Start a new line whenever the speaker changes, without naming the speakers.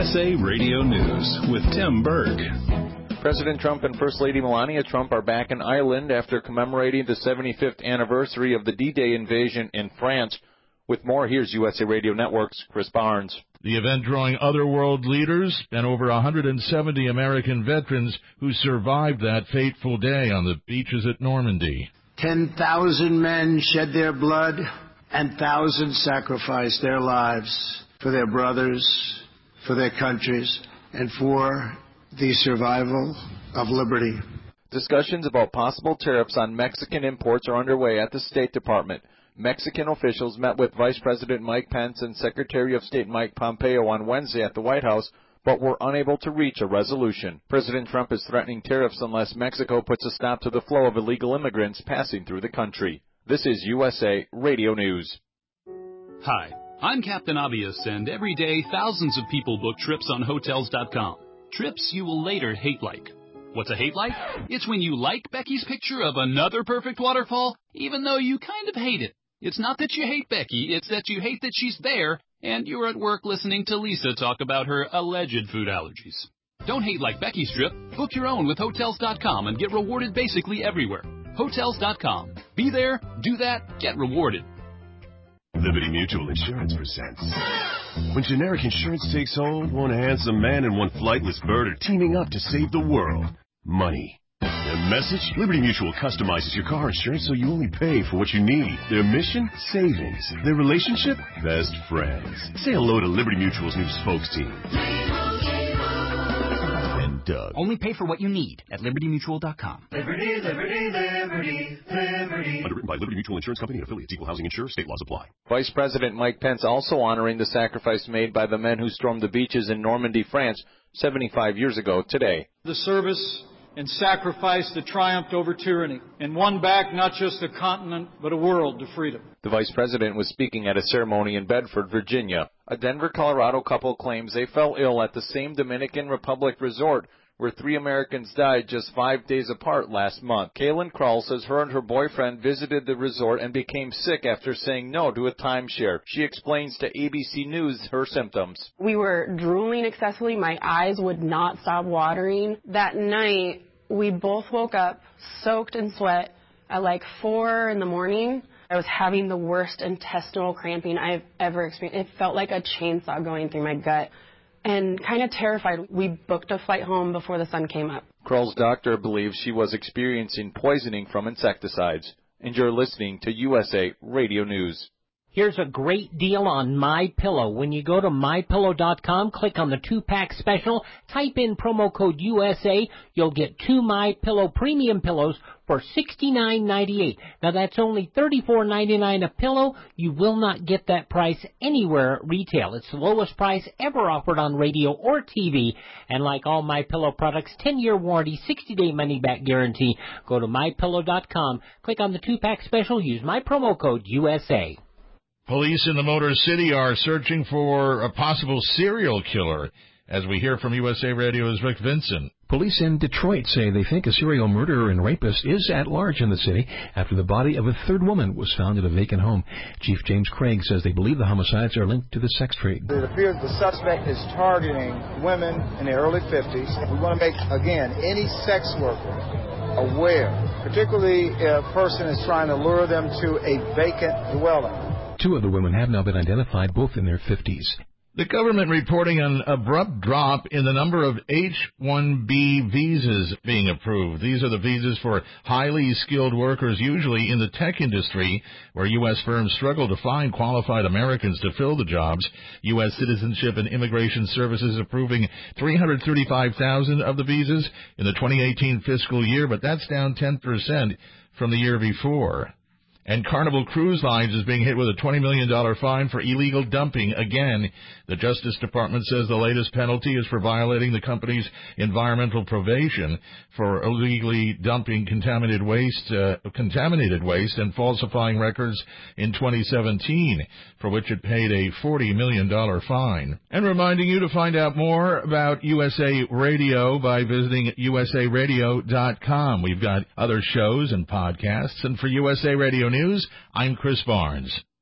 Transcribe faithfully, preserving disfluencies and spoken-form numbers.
S A Radio News with Tim Berg.
President Trump and First Lady Melania Trump are back in Ireland after commemorating the seventy-fifth anniversary of the D-Day invasion in France. With more, here's U S A Radio Network's Chris Barnes.
The event drawing other world leaders and over one hundred seventy American veterans who survived that fateful day on the beaches at Normandy.
ten thousand men shed their blood and thousands sacrificed their lives for their brothers, for their countries, and for the survival of liberty.
Discussions about possible tariffs on Mexican imports are underway at the State Department. Mexican officials met with Vice President Mike Pence and Secretary of State Mike Pompeo on Wednesday at the White House, but were unable to reach a resolution. President Trump is threatening tariffs unless Mexico puts a stop to the flow of illegal immigrants passing through the country. This is U S A Radio News.
Hi, I'm Captain Obvious, and every day thousands of people book trips on Hotels dot com. Trips you will later hate like. What's a hate like? It's when you like Becky's picture of another perfect waterfall, even though you kind of hate it. It's not that you hate Becky, it's that you hate that she's there, and you're at work listening to Lisa talk about her alleged food allergies. Don't hate like Becky's trip. Book your own with Hotels dot com and get rewarded basically everywhere. Hotels dot com. Be there, do that, get rewarded.
Liberty Mutual Insurance presents. When generic insurance takes hold, one handsome man and one flightless bird are teaming up to save the world. Money. Their message? Liberty Mutual customizes your car insurance so you only pay for what you need. Their mission? Savings. Their relationship? Best friends. Say hello to Liberty Mutual's new spokes team. And Doug.
Only pay for what you need at Liberty Mutual dot com.
Liberty, Liberty, Liberty, Liberty.
Underwritten by Liberty Mutual Insurance Company and affiliates. Equal housing insurer. State laws apply.
Vice President Mike Pence also honoring the sacrifice made by the men who stormed the beaches in Normandy, France, seventy-five years ago today.
The service and sacrifice that triumphed over tyranny and won back not just a continent but a world to freedom.
The Vice President was speaking at a ceremony in Bedford, Virginia. A Denver, Colorado couple claims they fell ill at the same Dominican Republic resort where three Americans died just five days apart last month. Kaylin Krull says her and her boyfriend visited the resort and became sick after saying no to a timeshare. She explains to A B C News her symptoms.
We were drooling excessively. My eyes would not stop watering. That night, we both woke up soaked in sweat at like four in the morning. I was having the worst intestinal cramping I've ever experienced. It felt like a chainsaw going through my gut. And kind of terrified, we booked a flight home before the sun came up.
Krull's doctor believes she was experiencing poisoning from insecticides. And you're listening to U S A Radio News.
Here's a great deal on MyPillow. When you go to My Pillow dot com, click on the two-pack special, type in promo code U S A, you'll get two MyPillow premium pillows for sixty-nine ninety-eight. Now that's only thirty-four ninety-nine a pillow. You will not get that price anywhere at retail. It's the lowest price ever offered on radio or T V. And like all MyPillow products, ten-year warranty, sixty-day money-back guarantee. Go to My Pillow dot com, click on the two-pack special, use my promo code U S A.
Police in the Motor City are searching for a possible serial killer. As we hear from U S A Radio's Rick Vincent.
Police in Detroit say they think a serial murderer and rapist is at large in the city after the body of a third woman was found at a vacant home. Chief James Craig says they believe the homicides are linked to the sex trade.
It appears the suspect is targeting women in their early fifties. We want to make, again, any sex worker aware, particularly if a person is trying to lure them to a vacant dwelling.
Two of the women have now been identified, both in their fifties.
The government reporting an abrupt drop in the number of H one B visas being approved. These are the visas for highly skilled workers, usually in the tech industry, where U S firms struggle to find qualified Americans to fill the jobs. U S Citizenship and Immigration Services approving three hundred thirty-five thousand of the visas in the twenty eighteen fiscal year, but that's down ten percent from the year before. And Carnival Cruise Lines is being hit with a twenty million dollars fine for illegal dumping again. The Justice Department says the latest penalty is for violating the company's environmental probation for illegally dumping contaminated waste, uh, contaminated waste and falsifying records in twenty seventeen, for which it paid a forty million dollars fine. And reminding you to find out more about U S A Radio by visiting U S A Radio dot com. We've got other shows and podcasts, and for U S A Radio News, I'm Chris Barnes.